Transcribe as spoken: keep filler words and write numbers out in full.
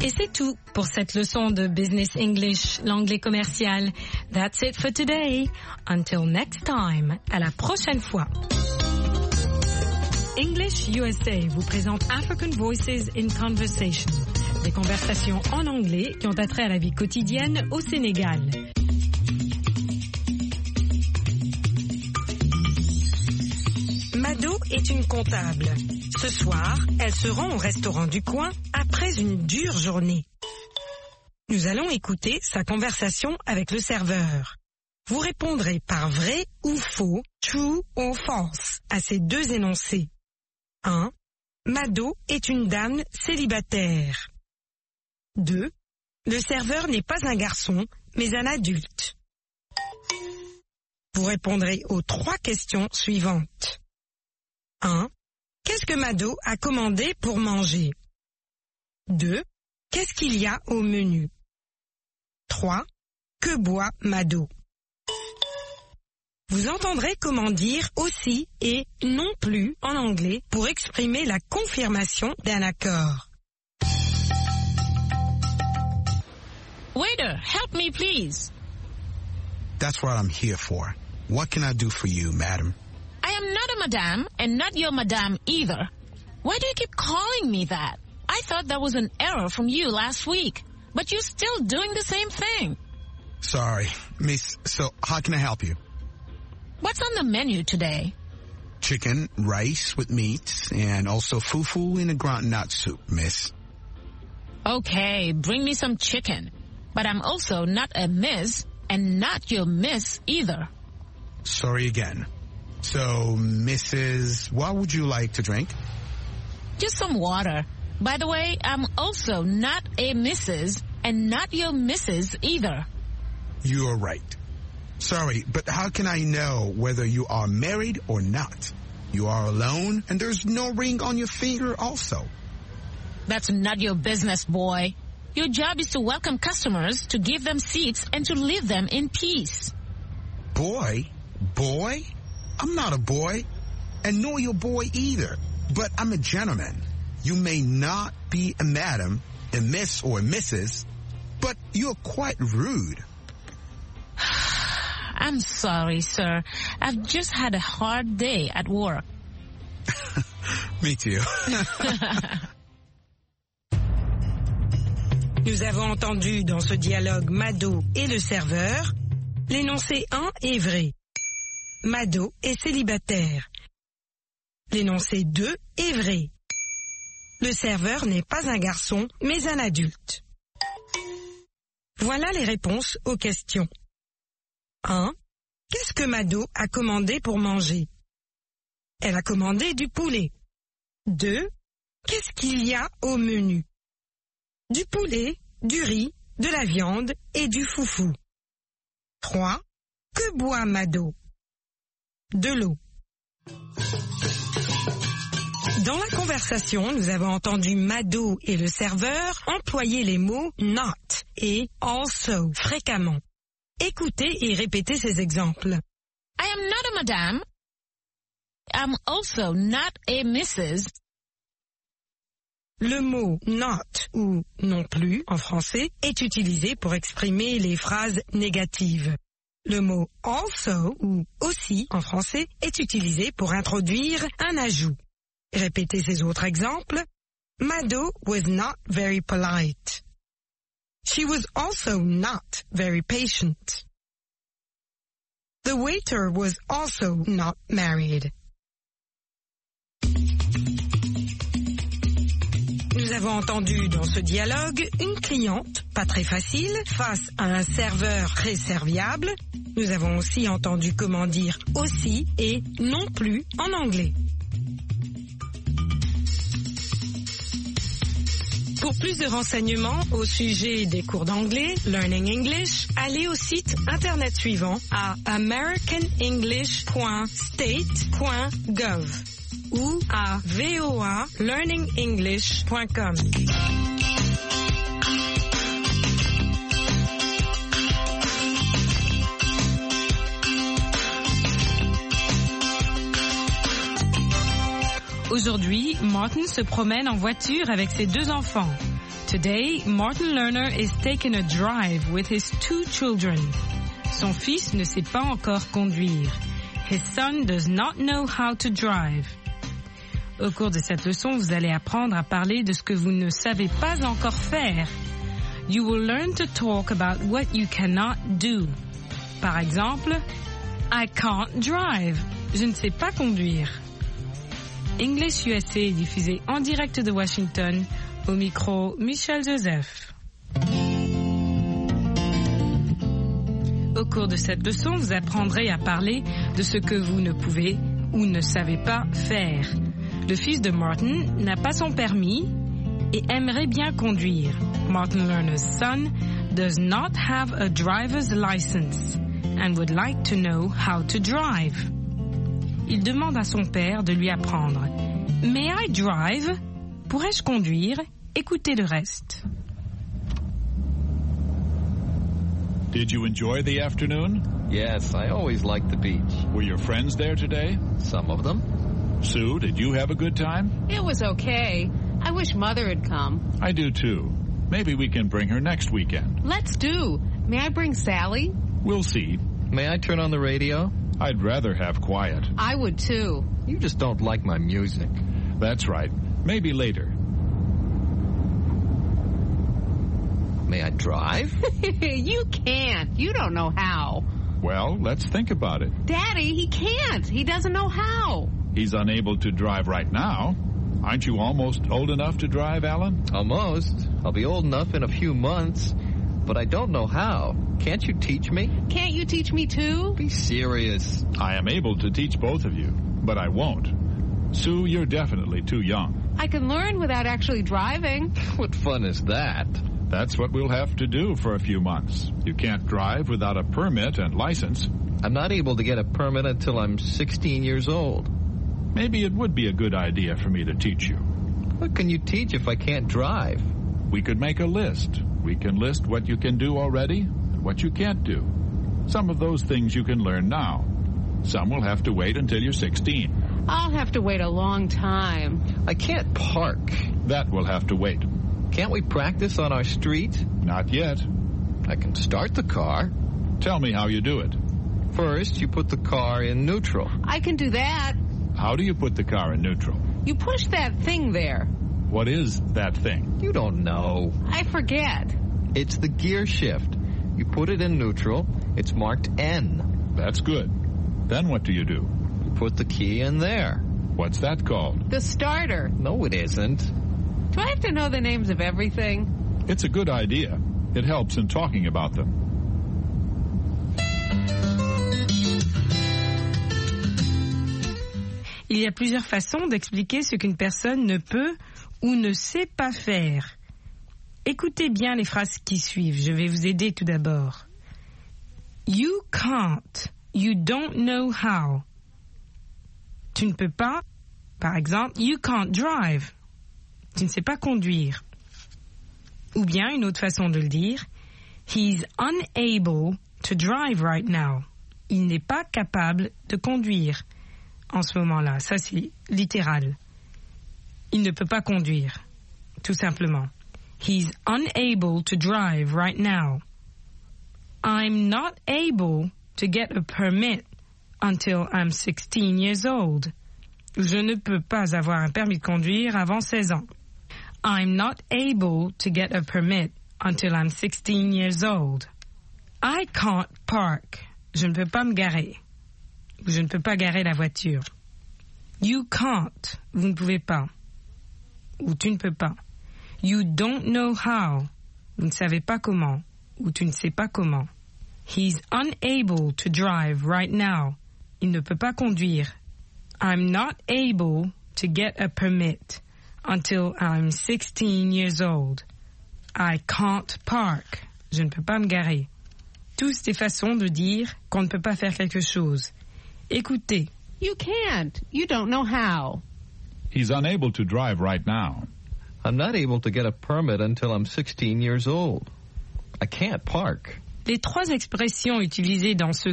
Et c'est tout pour cette leçon de Business English, l'anglais commercial. That's it for today. Until next time. À la prochaine fois. English U S A vous présente African Voices in Conversation. Des conversations en anglais qui ont attrait à la vie quotidienne au Sénégal. Mado est une comptable. Ce soir, elle se rend au restaurant du coin après une dure journée. Nous allons écouter sa conversation avec le serveur. Vous répondrez par vrai ou faux, true or false, à ces deux énoncés. un. Mado est une dame célibataire. deux. Le serveur n'est pas un garçon, mais un adulte. Vous répondrez aux trois questions suivantes. un. Qu'est-ce que Mado a commandé pour manger? deux. Qu'est-ce qu'il y a au menu? trois. Que boit Mado? Vous entendrez comment dire aussi et non plus en anglais pour exprimer la confirmation d'un accord. Waiter, help me please. That's what I'm here for. What can I do for you, madam? I am not a madame, and not your madame either. Why do you keep calling me that? I thought that was an error from you last week, but you're still doing the same thing. Sorry, miss. So how can I help you? What's on the menu today? Chicken, rice with meat, and also fufu in a groundnut soup, miss. Okay, bring me some chicken. But I'm also not a miss, and not your miss either. Sorry again. So, Missus, what would you like to drink? Just some water. By the way, I'm also not a Missus and not your Missus either. You're right. Sorry, but how can I know whether you are married or not? You are alone, and there's no ring on your finger also. That's not your business, boy. Your job is to welcome customers, to give them seats, and to leave them in peace. Boy? Boy? I'm not a boy, and nor your boy either, but I'm a gentleman. You may not be a madam, a miss or a missus, but you're quite rude. I'm sorry, sir. I've just had a hard day at work. Me too. Nous avons entendu dans ce dialogue Mado et le serveur. L'énoncé un est vrai. Mado est célibataire. L'énoncé deux est vrai. Le serveur n'est pas un garçon, mais un adulte. Voilà les réponses aux questions. un. Qu'est-ce que Mado a commandé pour manger? Elle a commandé du poulet. deux. Qu'est-ce qu'il y a au menu? Du poulet, du riz, de la viande et du foufou. trois. Que boit Mado? De l'eau. Dans la conversation, nous avons entendu Mado et le serveur employer les mots not et also fréquemment. Écoutez et répétez ces exemples. I am not a madame. I'm also not a missus. Le mot not ou non plus en français est utilisé pour exprimer les phrases négatives. Le mot also ou aussi en français est utilisé pour introduire un ajout. Répétez ces autres exemples. Mado was not very polite. She was also not very patient. The waiter was also not married. Nous avons entendu dans ce dialogue une cliente, pas très facile, face à un serveur très serviable. Nous avons aussi entendu comment dire aussi et non plus en anglais. Pour plus de renseignements au sujet des cours d'anglais, Learning English, allez au site internet suivant à american english point state point gov ou à voa learning english point com. Aujourd'hui, Martin se promène en voiture avec ses deux enfants. Today, Martin Lerner is taking a drive with his two children. Son fils ne sait pas encore conduire. His son does not know how to drive. Au cours de cette leçon, vous allez apprendre à parler de ce que vous ne savez pas encore faire. You will learn to talk about what you cannot do. Par exemple, I can't drive. Je ne sais pas conduire. English U S A est diffusé en direct de Washington. Au micro, Michel Joseph. Au cours de cette leçon, vous apprendrez à parler de ce que vous ne pouvez ou ne savez pas faire. Le fils de Martin n'a pas son permis et aimerait bien conduire. Martin Lerner's son does not have a driver's license and would like to know how to drive. Il demande à son père de lui apprendre. May I drive? Pourrais-je conduire? Écoutez le reste. Did you enjoy the afternoon? Yes, I always like the beach. Were your friends there today? Some of them. Sue, did you have a good time? It was okay. I wish Mother had come. I do too. Maybe we can bring her next weekend. Let's do. May I bring Sally? We'll see. May I turn on the radio? I'd rather have quiet. I would too. You just don't like my music. That's right. Maybe later. May I drive? You can't. You don't know how. Well, let's think about it. Daddy, he can't. He doesn't know how. He's unable to drive right now. Aren't you almost old enough to drive, Alan? Almost. I'll be old enough in a few months, but I don't know how. Can't you teach me? Can't you teach me too? Be serious. I am able to teach both of you, but I won't. Sue, you're definitely too young. I can learn without actually driving. What fun is that? That's what we'll have to do for a few months. You can't drive without a permit and license. I'm not able to get a permit until I'm sixteen years old. Maybe it would be a good idea for me to teach you. What can you teach if I can't drive? We could make a list. We can list what you can do already and what you can't do. Some of those things you can learn now. Some will have to wait until you're sixteen. I'll have to wait a long time. I can't park. That will have to wait. Can't we practice on our street? Not yet. I can start the car. Tell me how you do it. First, you put the car in neutral. I can do that. How do you put the car in neutral? You push that thing there. What is that thing? You don't know. I forget. It's the gear shift. You put it in neutral. It's marked N. That's good. Then what do you do? You put the key in there. What's that called? The starter. No, it isn't. Do I have to know the names of everything? It's a good idea. It helps in talking about them. Il y a plusieurs façons d'expliquer ce qu'une personne ne peut ou ne sait pas faire. Écoutez bien les phrases qui suivent. Je vais vous aider tout d'abord. You can't. You don't know how. Tu ne peux pas. Par exemple, you can't drive. Tu ne sais pas conduire. Ou bien, une autre façon de le dire, he's unable to drive right now. Il n'est pas capable de conduire en ce moment-là. Ça, c'est littéral. Il ne peut pas conduire, tout simplement. He's unable to drive right now. I'm not able to get a permit until I'm sixteen years old. Je ne peux pas avoir un permis de conduire avant seize ans. I'm not able to get a permit until I'm sixteen years old. I can't park. Je ne peux pas me garer. Je ne peux pas garer la voiture. You can't. Vous ne pouvez pas. Ou tu ne peux pas. You don't know how. Vous ne savez pas comment. Ou tu ne sais pas comment. He's unable to drive right now. Il ne peut pas conduire. I'm not able to get a permit until I'm sixteen years old. I can't park. Je ne peux pas me garer. Tous des façons de dire qu'on ne peut pas faire quelque chose. Écoutez. You can't. You don't know how. He's unable to drive right now. I'm not able to get a permit until I'm sixteen years old. I can't park. Les trois expressions utilisées dans ce